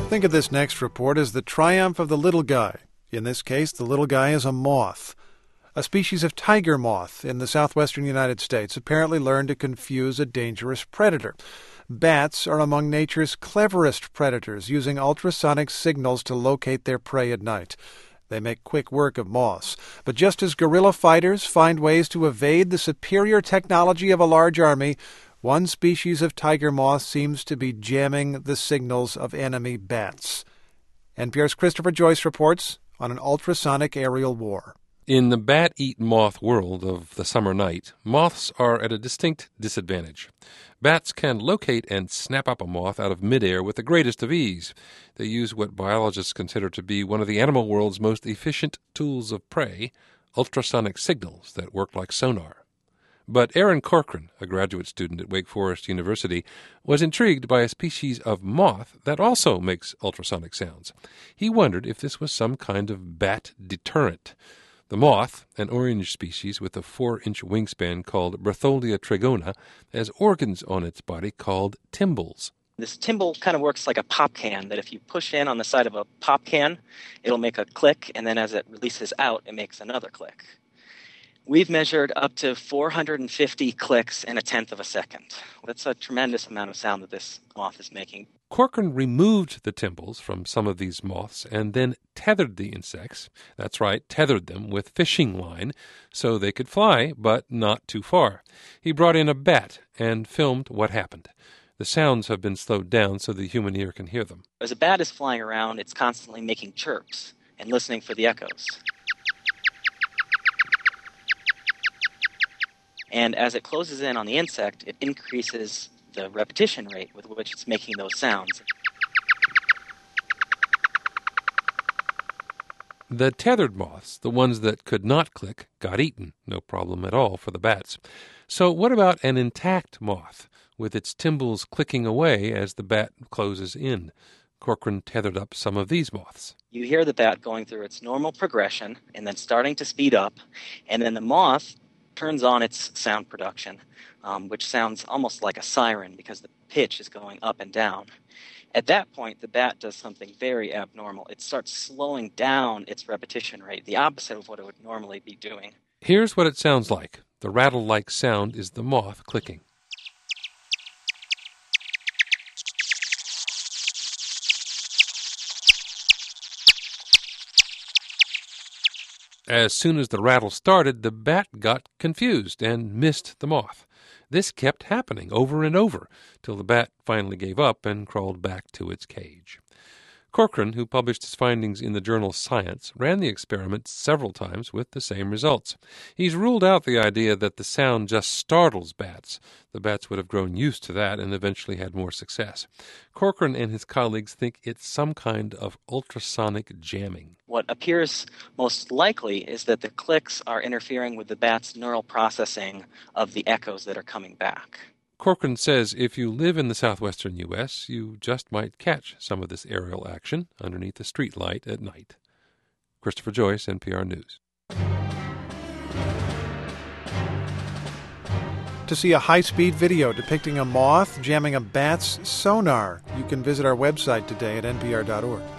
Think of this next report as the triumph of the little guy. In this case, the little guy is a moth. A species of tiger moth in the southwestern United States apparently learned to confuse a dangerous predator. Bats are among nature's cleverest predators, using ultrasonic signals to locate their prey at night. They make quick work of moths. But just as guerrilla fighters find ways to evade the superior technology of a large army, one species of tiger moth seems to be jamming the signals of enemy bats. NPR's Christopher Joyce reports on an ultrasonic aerial war. In the bat-eat-moth world of the summer night, moths are at a distinct disadvantage. Bats can locate and snap up a moth out of midair with the greatest of ease. They use what biologists consider to be one of the animal world's most efficient tools of prey, ultrasonic signals that work like sonar. But Aaron Corcoran, a graduate student at Wake Forest University, was intrigued by a species of moth that also makes ultrasonic sounds. He wondered if this was some kind of bat deterrent. The moth, an orange species with a 4-inch wingspan called Berthollia trigona, has organs on its body called tymbals. This tymbal kind of works like a pop can, that if you push in on the side of a pop can, it'll make a click, and then as it releases out, it makes another click. We've measured up to 450 clicks in a tenth of a second. That's a tremendous amount of sound that this moth is making. Corcoran removed the tymbals from some of these moths and then tethered the insects. That's right, tethered them with fishing line so they could fly, but not too far. He brought in a bat and filmed what happened. The sounds have been slowed down so the human ear can hear them. As a bat is flying around, it's constantly making chirps and listening for the echoes. And as it closes in on the insect, it increases the repetition rate with which it's making those sounds. The tethered moths, the ones that could not click, got eaten. No problem at all for the bats. So what about an intact moth, with its tymbals clicking away as the bat closes in? Corcoran tethered up some of these moths. You hear the bat going through its normal progression and then starting to speed up, and then the moth turns on its sound production, which sounds almost like a siren because the pitch is going up and down. At that point, the bat does something very abnormal. It starts slowing down its repetition rate, the opposite of what it would normally be doing. Here's what it sounds like. The rattle-like sound is the moth clicking. As soon as the rattle started, the bat got confused and missed the moth. This kept happening over and over till the bat finally gave up and crawled back to its cage. Corcoran, who published his findings in the journal Science, ran the experiment several times with the same results. He's ruled out the idea that the sound just startles bats. The bats would have grown used to that and eventually had more success. Corcoran and his colleagues think it's some kind of ultrasonic jamming. What appears most likely is that the clicks are interfering with the bat's neural processing of the echoes that are coming back. Corcoran says if you live in the southwestern U.S., you just might catch some of this aerial action underneath a street light at night. Christopher Joyce, NPR News. To see a high-speed video depicting a moth jamming a bat's sonar, you can visit our website today at npr.org.